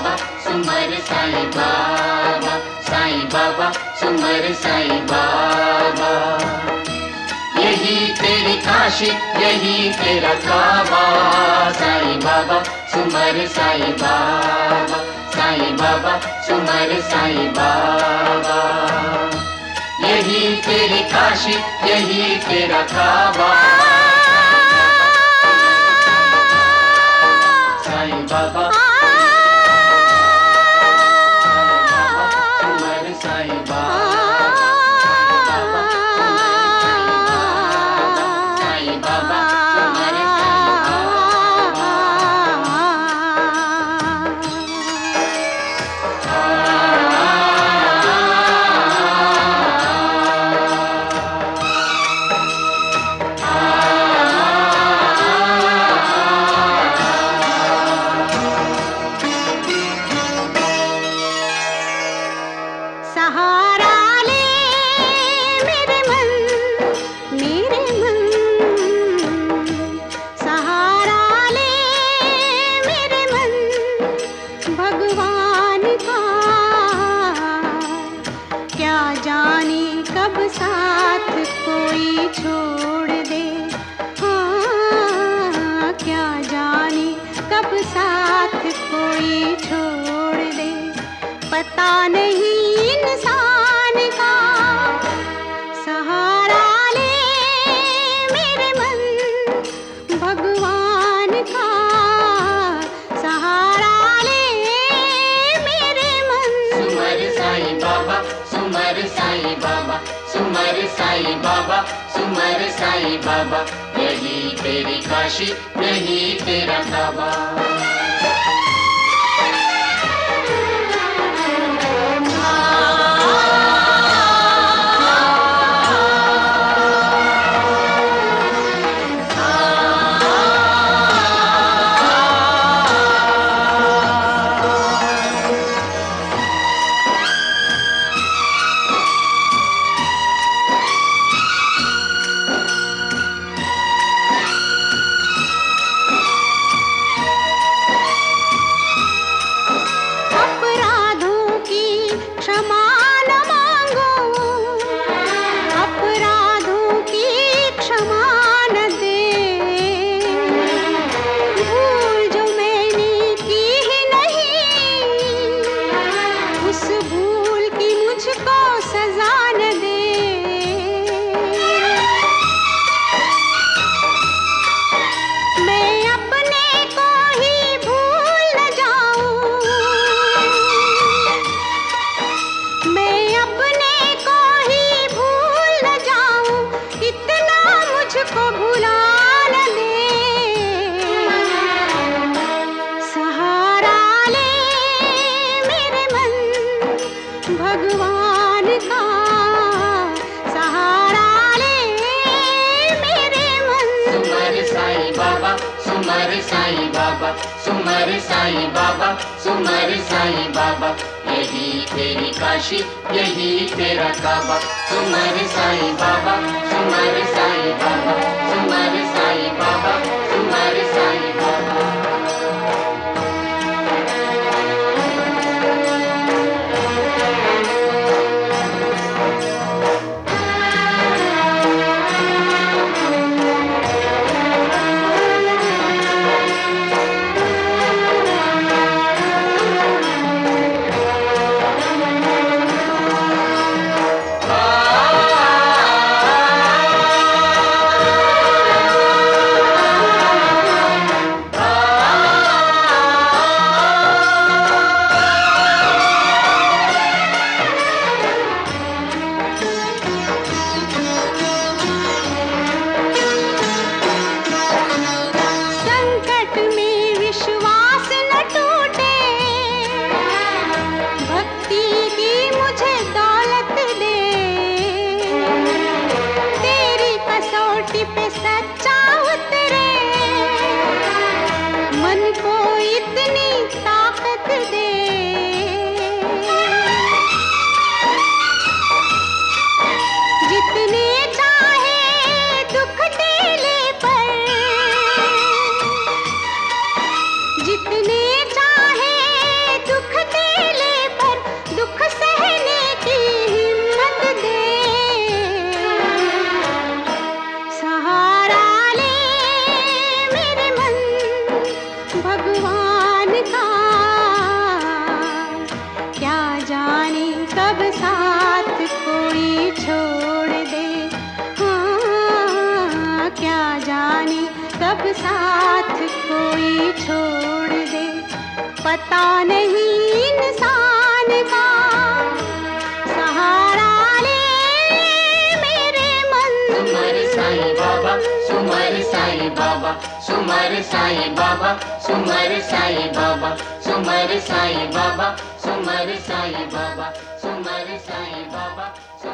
बाबा सुमर साईं बाबा, साईं बाबा सुमर साईं बाबा। यही तेरी काशी यही तेरा काबा, साईं बाबा सुमर साईं बाबा, साईं बाबा सुमर साईं बाबा। यही तेरी काशी यही तेरा काबा, साईं बाबा सुमर साईं बाबा। कब साथ कोई छोड़ दे, हाँ क्या जाने कब साथ कोई छोड़ दे। पता नहीं इंसान का सहारा ले मेरे मन, भगवान का सहारा ले मेरे मन। सुमर साईं बाबा सुमर साईं बाबा, सुमर साईं बाबा सुमर साईं बाबा। यही तेरी काशी यही तेरा काबा। भगवान का सहारा ले मेरे मन। सुमर साईं बाबा सुमर साईं बाबा, सुमर साईं बाबा सुमर साईं बाबा। यही तेरी काशी यही तेरा काबा। सुमर साईं बाबा सुमर साईं बाबा, सुमर साईं बाबा सुमर साईं बाबा। कब साथ कोई छोड़ दे। हाँ, क्या जाने कब साथ कोई छोड़ दे। पता नहीं इंसान का सहारा ले मेरे मन। सुमर साईं बाबा, सुमर साईं बाबा, सुमर साईं बाबा, सुमर साईं बाबा, सुमर साईं बाबा, सुमर साईं बाबा, सुमर साईं बाबा।